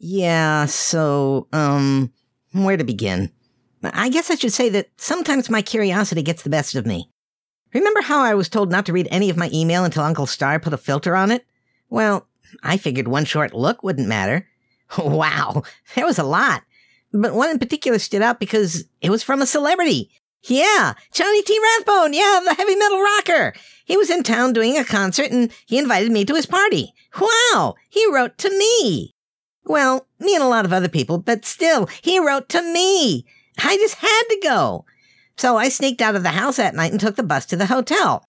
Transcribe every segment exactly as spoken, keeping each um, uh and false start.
Yeah, so, um, where to begin? I guess I should say that sometimes my curiosity gets the best of me. Remember how I was told not to read any of my email until Uncle Star put a filter on it? Well, I figured one short look wouldn't matter. Wow, there was a lot. But one in particular stood out because it was from a celebrity. Yeah, Johnny T. Rathbone, yeah, the heavy metal rocker. He was in town doing a concert and he invited me to his party. Wow, he wrote to me. Well, me and a lot of other people, but still, he wrote to me. I just had to go. So I sneaked out of the house that night and took the bus to the hotel.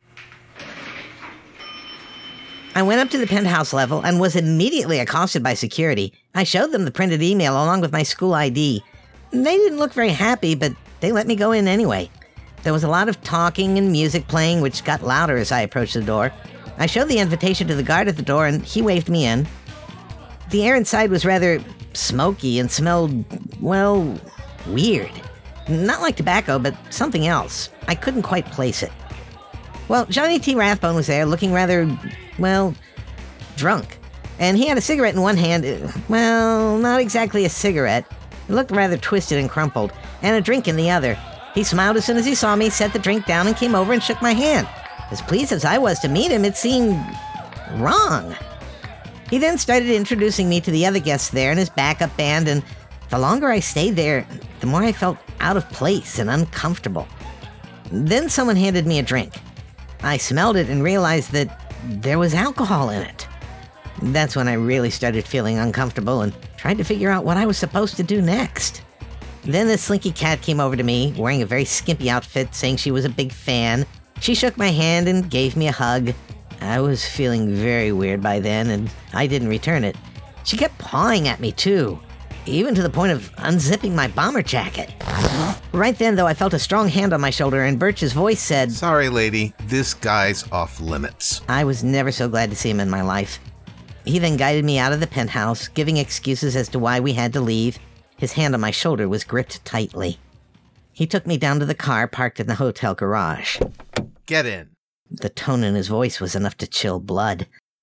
I went up to the penthouse level and was immediately accosted by security. I showed them the printed email along with my school I D. They didn't look very happy, but they let me go in anyway. There was a lot of talking and music playing, which got louder as I approached the door. I showed the invitation to the guard at the door, and he waved me in. The air inside was rather smoky and smelled, well, weird. Not like tobacco, but something else. I couldn't quite place it. Well, Johnny T. Rathbone was there, looking rather, well, drunk. And he had a cigarette in one hand, well, not exactly a cigarette. It looked rather twisted and crumpled, and a drink in the other. He smiled as soon as he saw me, set the drink down, and came over and shook my hand. As pleased as I was to meet him, it seemed wrong. He then started introducing me to the other guests there and his backup band, and the longer I stayed there, the more I felt out of place and uncomfortable. Then someone handed me a drink. I smelled it and realized that there was alcohol in it. That's when I really started feeling uncomfortable and tried to figure out what I was supposed to do next. Then this slinky cat came over to me, wearing a very skimpy outfit, saying she was a big fan. She shook my hand and gave me a hug. I was feeling very weird by then, and I didn't return it. She kept pawing at me, too, even to the point of unzipping my bomber jacket. Right then, though, I felt a strong hand on my shoulder, and Birch's voice said, "Sorry, lady, this guy's off limits." I was never so glad to see him in my life. He then guided me out of the penthouse, giving excuses as to why we had to leave. His hand on my shoulder was gripped tightly. He took me down to the car parked in the hotel garage. Get in. The tone in his voice was enough to chill blood.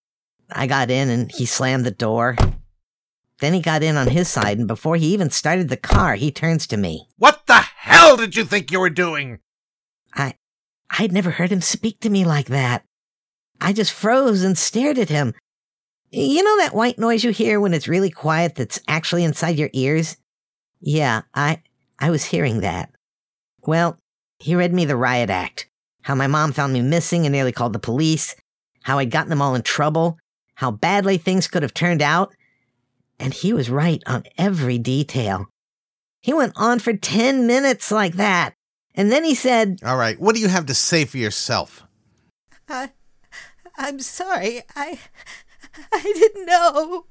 I got in and he slammed the door. Then he got in on his side, and before he even started the car, he turns to me. "What the hell did you think you were doing?" I, I'd never heard him speak to me like that. I just froze and stared at him. You know that white noise you hear when it's really quiet that's actually inside your ears? Yeah, I, I was hearing that. Well, he read me the riot act. How my mom found me missing and nearly called the police. How I'd gotten them all in trouble. How badly things could have turned out. And he was right on every detail. He went on for ten minutes like that. And then he said, "All right, what do you have to say for yourself?" I, I'm sorry. I, I didn't know.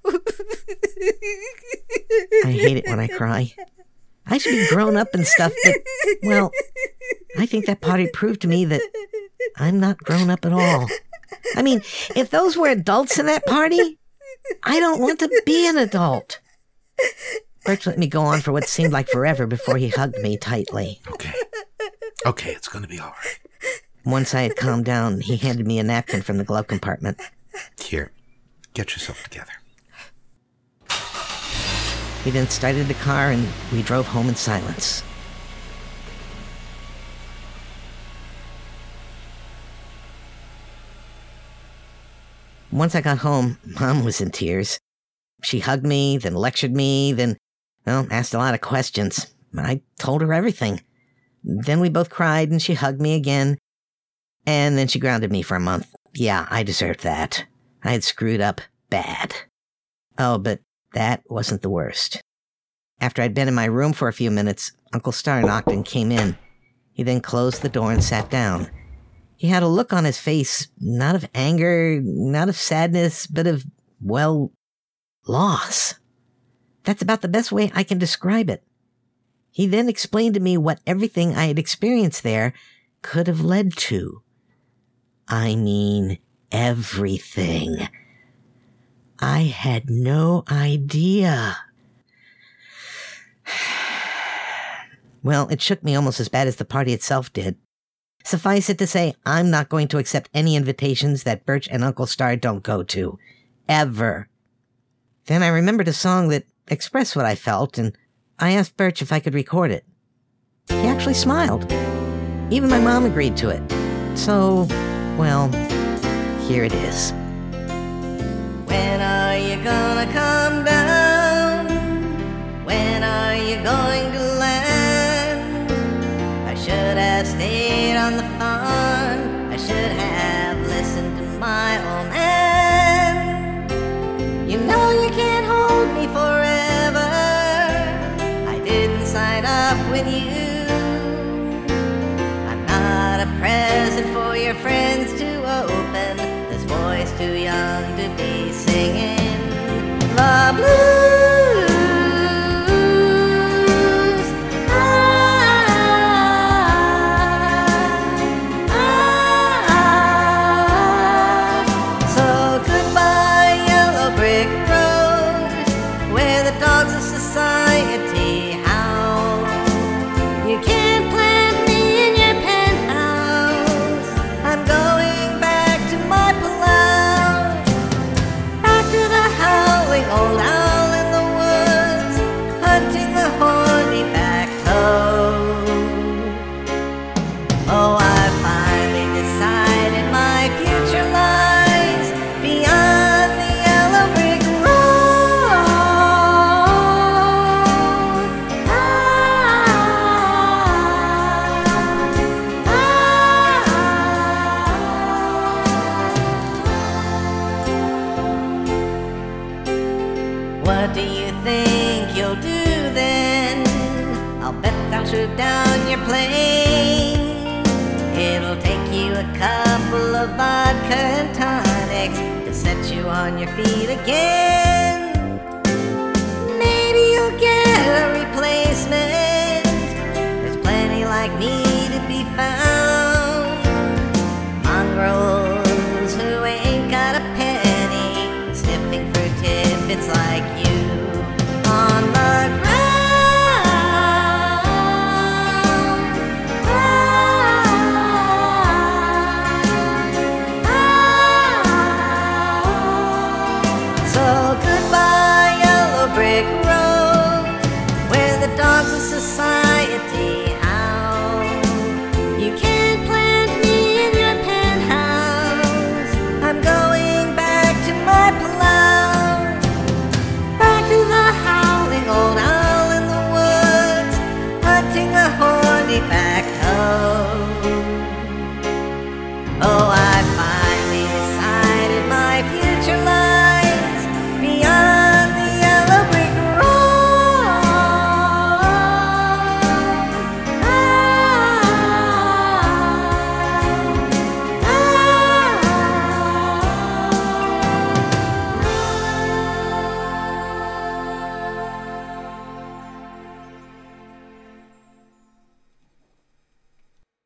I hate it when I cry. I should be grown up and stuff, but, well, I think that party proved to me that I'm not grown up at all. I mean, if those were adults in that party, I don't want to be an adult. Birch let me go on for what seemed like forever before he hugged me tightly. Okay. Okay, it's going to be all right. Once I had calmed down, he handed me a napkin from the glove compartment. Here, get yourself together. He then started the car and we drove home in silence. Once I got home, Mom was in tears. She hugged me, then lectured me, then, well, asked a lot of questions. I told her everything. Then we both cried and she hugged me again. And then she grounded me for a month. Yeah, I deserved that. I had screwed up bad. Oh, but that wasn't the worst. After I'd been in my room for a few minutes, Uncle Star knocked and came in. He then closed the door and sat down. He had a look on his face, not of anger, not of sadness, but of, well, loss. That's about the best way I can describe it. He then explained to me what everything I had experienced there could have led to. I mean, everything. I had no idea. Well, it shook me almost as bad as the party itself did. Suffice it to say, I'm not going to accept any invitations that Birch and Uncle Star don't go to. Ever. Then I remembered a song that express what I felt, and I asked Birch if I could record it. He actually smiled. Even my mom agreed to it. So, well, here it is. When are you gonna come down? When are you going to land? I should have stayed on the farm. I should have listened to my old man. You know you can't hold me forever. I didn't sign up with you. I'm not a present for your friends to open. This voice too young to be singing the blues. Ah, ah, ah. So goodbye, yellow brick road, where the dogs of society howl. You can't plant me in your penthouse. I'm going back to my plow, back to the howling old owl in the woods, hunting the horny back toad. Oh, I finally decided my future lies beyond the yellow brick road. Ah, ah, ah. What do you think you'll do then? I'll bet I'll shoot down your plane. It'll take you a couple of vodka and tonics to set you on your feet again.